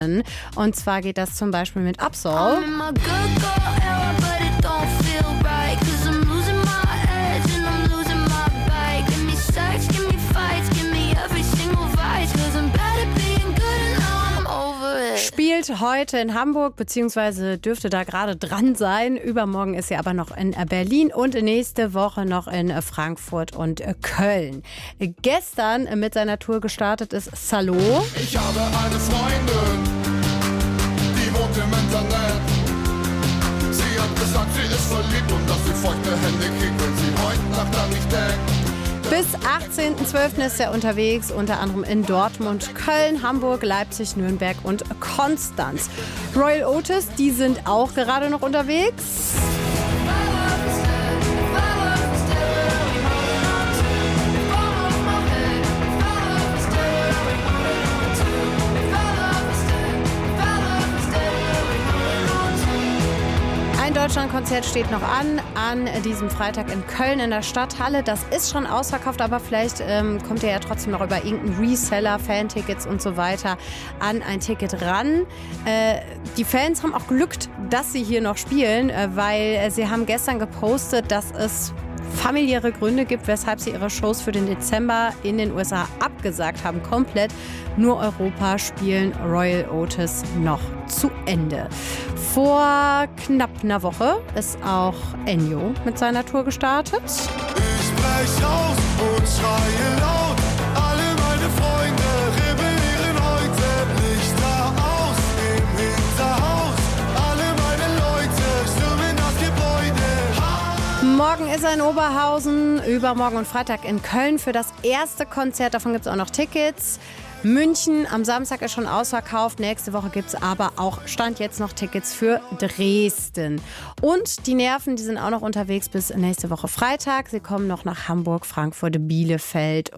Und zwar geht das zum Beispiel mit Absol. Spielt heute in Hamburg, beziehungsweise dürfte da gerade dran sein. Übermorgen ist sie aber noch in Berlin und nächste Woche noch in Frankfurt und Köln. Gestern mit seiner Tour gestartet ist Salo. Ich habe eine Freundin, die wohnt im Internet. Sie hat gesagt, sie ist verliebt und dass sie feuchte Hände kriegt, wenn sie heute Nacht an mich denkt. Bis 18.12. ist er unterwegs, unter anderem in Dortmund, Köln, Hamburg, Leipzig, Nürnberg und Konstanz. Royal Otis, die sind auch gerade noch unterwegs. Ein Deutschlandkonzert steht noch an diesem Freitag in Köln in der Stadthalle. Das ist schon ausverkauft, aber vielleicht kommt ihr ja trotzdem noch über irgendeinen Reseller, Fantickets und so weiter an ein Ticket ran. Die Fans haben auch Glück, dass sie hier noch spielen, weil sie haben gestern gepostet, dass es familiäre Gründe gibt, weshalb sie ihre Shows für den Dezember in den USA abgesagt haben. Komplett. Nur Europa spielen Royal Otis noch zu Ende. Vor knapp einer Woche ist auch Ennio mit seiner Tour gestartet. Ich brech aus und schreie laut. Alle meine Freunde rebellieren heute. Lichter aus im Hinterhaus. Alle meine Leute stürmen das Gebäude. Morgen ist er in Oberhausen, übermorgen und Freitag in Köln für das erste Konzert. Davon gibt es auch noch Tickets. München am Samstag ist schon ausverkauft. Nächste Woche gibt es aber auch, Stand jetzt noch Tickets für Dresden. Und die Nerven, die sind auch noch unterwegs bis nächste Woche Freitag. Sie kommen noch nach Hamburg, Frankfurt, Bielefeld